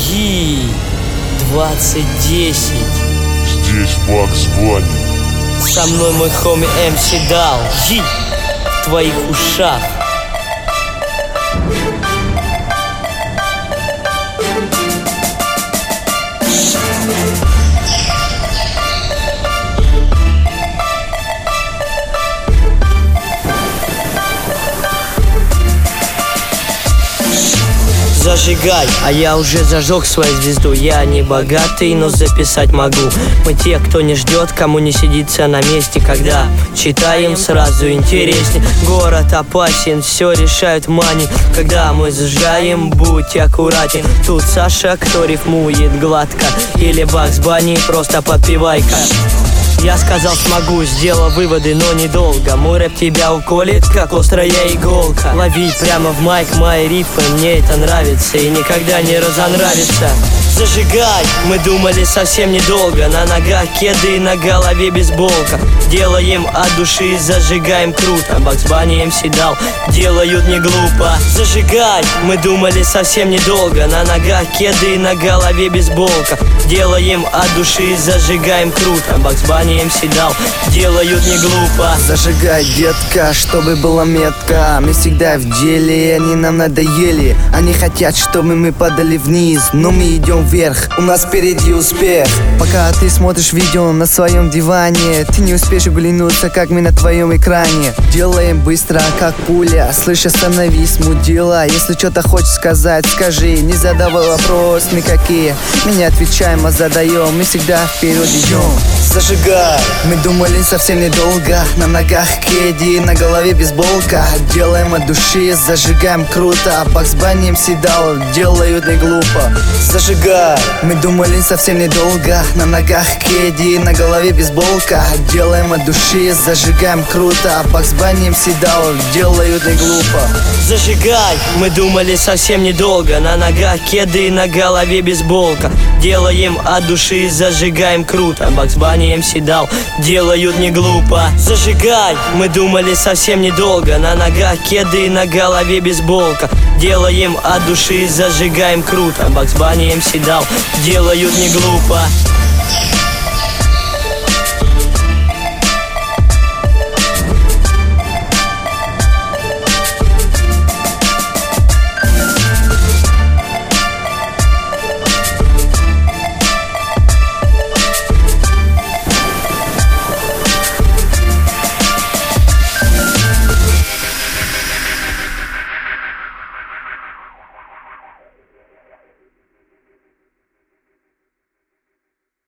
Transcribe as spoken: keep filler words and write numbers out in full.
Йи, двадцать десять. Здесь Бакс Банни. Со мной мой хоми эм си Дал. Йи, в твоих ушах. Зажигай, а я уже зажег свою звезду. Я не богатый, но записать могу. Мы те, кто не ждет, кому не сидится на месте. Когда читаем, сразу интереснее. Город опасен, все решают мани. Когда мы зажигаем, будь аккуратен. Тут Саша, кто рифмует гладко. Или Бакс Банни, просто подпевай-ка. Я сказал смогу, сделал выводы, но недолго. Мой рэп тебя уколет, как острая иголка. Ловить прямо в майк мои рифы, мне это нравится и никогда не разонравится. Зажигай, мы думали совсем недолго. На ногах кеды, на голове бейсболка. Делаем от души, зажигаем круто. Бакс Банни эм си Дал, делают не глупо. Зажигай, мы думали совсем недолго. На ногах кеды, на голове бейсболка. Делаем от души, зажигаем круто. Бакс Банни эм си Дал, делают не глупо. Зажигай, детка, чтобы было метко. Мы всегда в деле, они нам надоели. Они хотят, чтобы мы падали вниз, но мы идем вверх, у нас впереди успех. Пока ты смотришь видео на своем диване, ты не успеешь оглянуться, как мы на твоем экране. Делаем быстро, как пуля. Слышь, остановись, мудила. Если что-то хочешь сказать, скажи. Не задавай вопрос никакие. Мы не отвечаем, а задаем. Мы всегда вперед идем. Зажигай, мы думали совсем недолго. На ногах кеди, на голове бейсболка. Делаем от души, зажигаем круто. Бакс Банни эм си Дал, делают не глупо. Зажигай, мы думали совсем недолго. На ногах кеди, на голове бейсболка. Делаем от души, зажигаем круто. Бакс Банни эм си Дал, делают не глупо. Зажигай, мы думали совсем недолго. На ногах кеды, на голове бейсболка. Делаем от души, зажигаем круто. Бакс Банни эм си Дал, делают не глупо. Зажигай, мы думали совсем недолго. На ногах кеды, на голове бейсболка. Делаем от души, зажигаем круто. Бакс Банни эм си Дал, делают не глупо.